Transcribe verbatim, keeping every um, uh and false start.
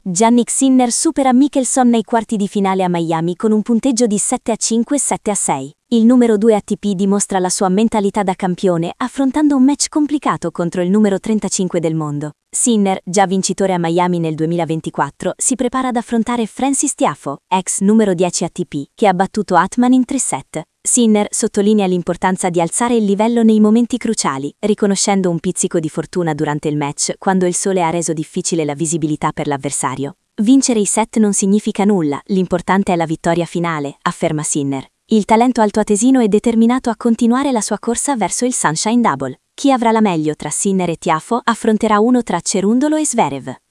Jannik Sinner supera Mickelson nei quarti di finale a Miami con un punteggio di sette a cinque e sette a sei. Il numero due A T P dimostra la sua mentalità da campione affrontando un match complicato contro il numero trentacinque del mondo. Sinner, già vincitore a Miami nel duemilaventiquattro, si prepara ad affrontare Frances Tiafoe, ex numero dieci A T P, che ha battuto Hatman in tre set. Sinner sottolinea l'importanza di alzare il livello nei momenti cruciali, riconoscendo un pizzico di fortuna durante il match quando il sole ha reso difficile la visibilità per l'avversario. Vincere i set non significa nulla, l'importante è la vittoria finale, afferma Sinner. Il talento altoatesino è determinato a continuare la sua corsa verso il Sunshine Double. Chi avrà la meglio tra Sinner e Tiafoe affronterà uno tra Cerundolo e Zverev.